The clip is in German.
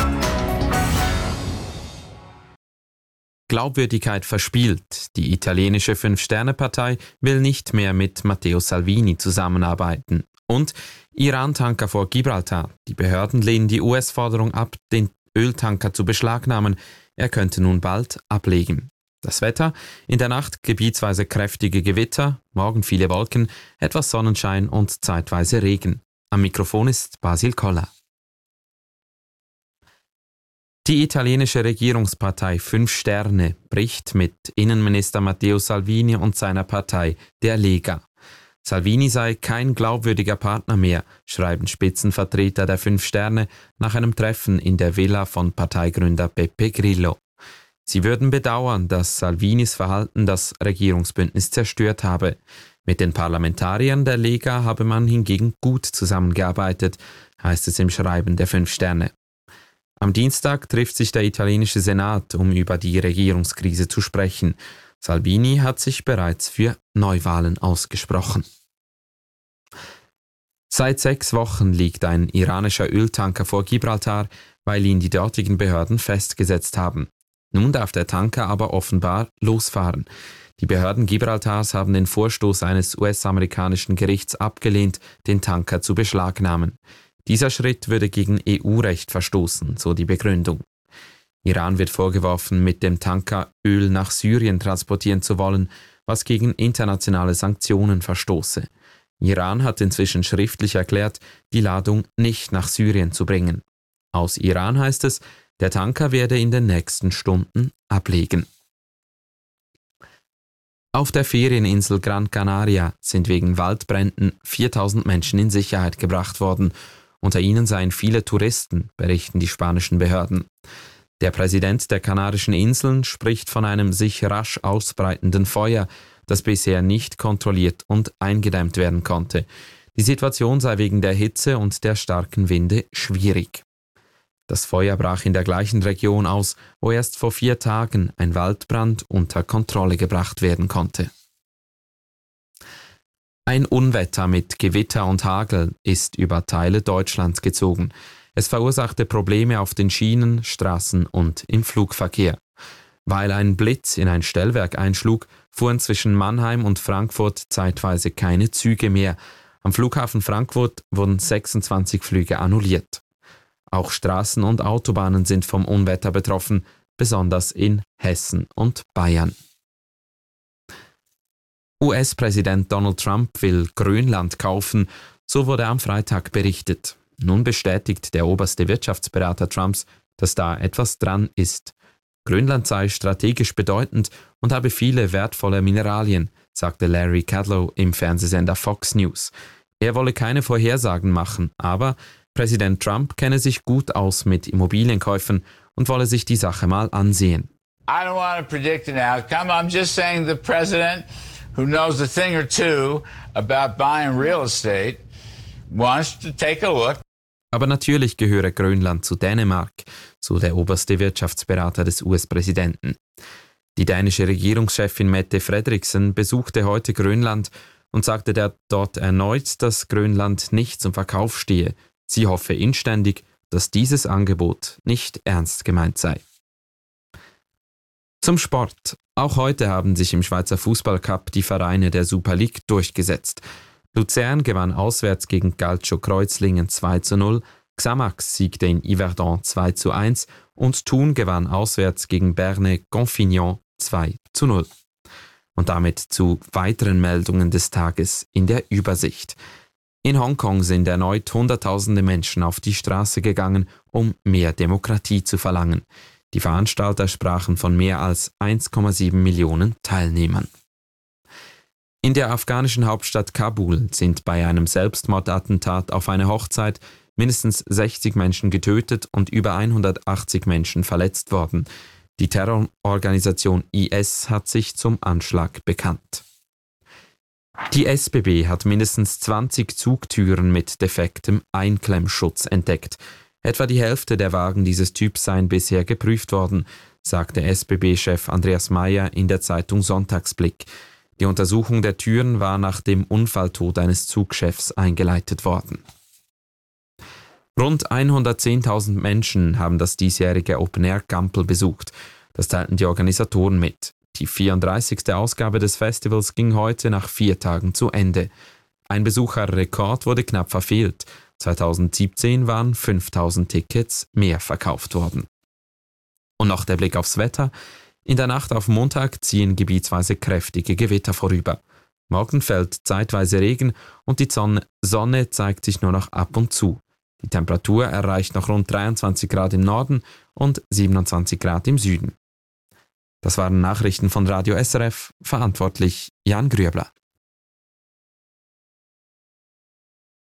Glaubwürdigkeit verspielt. Die italienische Fünf-Sterne-Partei will nicht mehr mit Matteo Salvini zusammenarbeiten. Und Iran-Tanker vor Gibraltar. Die Behörden lehnen die US-Forderung ab, den Öltanker zu beschlagnahmen. Er könnte nun bald ablegen. Das Wetter: in der Nacht gebietsweise kräftige Gewitter, morgen viele Wolken, etwas Sonnenschein und zeitweise Regen. Am Mikrofon ist Basil Koller. Die italienische Regierungspartei Fünf Sterne bricht mit Innenminister Matteo Salvini und seiner Partei, der Lega. Salvini sei kein glaubwürdiger Partner mehr, schreiben Spitzenvertreter der Fünf Sterne nach einem Treffen in der Villa von Parteigründer Beppe Grillo. Sie würden bedauern, dass Salvinis Verhalten das Regierungsbündnis zerstört habe. Mit den Parlamentariern der Lega habe man hingegen gut zusammengearbeitet, heißt es im Schreiben der Fünf Sterne. Am Dienstag trifft sich der italienische Senat, um über die Regierungskrise zu sprechen. Salvini hat sich bereits für Neuwahlen ausgesprochen. Seit 6 Wochen liegt ein iranischer Öltanker vor Gibraltar, weil ihn die dortigen Behörden festgesetzt haben. Nun darf der Tanker aber offenbar losfahren. Die Behörden Gibraltars haben den Vorstoß eines US-amerikanischen Gerichts abgelehnt, den Tanker zu beschlagnahmen. Dieser Schritt würde gegen EU-Recht verstoßen, so die Begründung. Iran wird vorgeworfen, mit dem Tanker Öl nach Syrien transportieren zu wollen, was gegen internationale Sanktionen verstoße. Iran hat inzwischen schriftlich erklärt, die Ladung nicht nach Syrien zu bringen. Aus Iran heißt es, der Tanker werde in den nächsten Stunden ablegen. Auf der Ferieninsel Gran Canaria sind wegen Waldbränden 4000 Menschen in Sicherheit gebracht worden. Unter ihnen seien viele Touristen, berichten die spanischen Behörden. Der Präsident der Kanarischen Inseln spricht von einem sich rasch ausbreitenden Feuer, das bisher nicht kontrolliert und eingedämmt werden konnte. Die Situation sei wegen der Hitze und der starken Winde schwierig. Das Feuer brach in der gleichen Region aus, wo erst vor 4 Tagen ein Waldbrand unter Kontrolle gebracht werden konnte. Ein Unwetter mit Gewitter und Hagel ist über Teile Deutschlands gezogen. Es verursachte Probleme auf den Schienen, Straßen und im Flugverkehr. Weil ein Blitz in ein Stellwerk einschlug, fuhren zwischen Mannheim und Frankfurt zeitweise keine Züge mehr. Am Flughafen Frankfurt wurden 26 Flüge annulliert. Auch Straßen und Autobahnen sind vom Unwetter betroffen, besonders in Hessen und Bayern. US-Präsident Donald Trump will Grönland kaufen, so wurde am Freitag berichtet. Nun bestätigt der oberste Wirtschaftsberater Trumps, dass da etwas dran ist. Grönland sei strategisch bedeutend und habe viele wertvolle Mineralien, sagte Larry Kudlow im Fernsehsender Fox News. Er wolle keine Vorhersagen machen, aber Präsident Trump kenne sich gut aus mit Immobilienkäufen und wolle sich die Sache mal ansehen. I don't want to predict an outcome. I'm just saying the president, who knows a thing or two about buying real estate, wants to take a look. Aber natürlich gehöre Grönland zu Dänemark, so der oberste Wirtschaftsberater des US-Präsidenten. Die dänische Regierungschefin Mette Frederiksen besuchte heute Grönland und sagte dort erneut, dass Grönland nicht zum Verkauf stehe. Sie hoffe inständig, dass dieses Angebot nicht ernst gemeint sei. Zum Sport. Auch heute haben sich im Schweizer Fußballcup die Vereine der Super League durchgesetzt. Luzern gewann auswärts gegen Calcio Kreuzlingen 2:0, Xamax siegte in Yverdon 2:1 und Thun gewann auswärts gegen Berne Confignons 2:0. Und damit zu weiteren Meldungen des Tages in der Übersicht. In Hongkong sind erneut Hunderttausende Menschen auf die Straße gegangen, um mehr Demokratie zu verlangen. Die Veranstalter sprachen von mehr als 1,7 Millionen Teilnehmern. In der afghanischen Hauptstadt Kabul sind bei einem Selbstmordattentat auf eine Hochzeit mindestens 60 Menschen getötet und über 180 Menschen verletzt worden. Die Terrororganisation IS hat sich zum Anschlag bekannt. Die SBB hat mindestens 20 Zugtüren mit defektem Einklemmschutz entdeckt. Etwa die Hälfte der Wagen dieses Typs seien bisher geprüft worden, sagte SBB-Chef Andreas Mayer in der Zeitung Sonntagsblick. Die Untersuchung der Türen war nach dem Unfalltod eines Zugchefs eingeleitet worden. Rund 110.000 Menschen haben das diesjährige Open Air Gampel besucht. Das teilten die Organisatoren mit. Die 34. Ausgabe des Festivals ging heute nach 4 Tagen zu Ende. Ein Besucherrekord wurde knapp verfehlt. 2017 waren 5.000 Tickets mehr verkauft worden. Und noch der Blick aufs Wetter. In der Nacht auf Montag ziehen gebietsweise kräftige Gewitter vorüber. Morgen fällt zeitweise Regen und die Sonne zeigt sich nur noch ab und zu. Die Temperatur erreicht noch rund 23 Grad im Norden und 27 Grad im Süden. Das waren Nachrichten von Radio SRF, verantwortlich Jan Grüebler.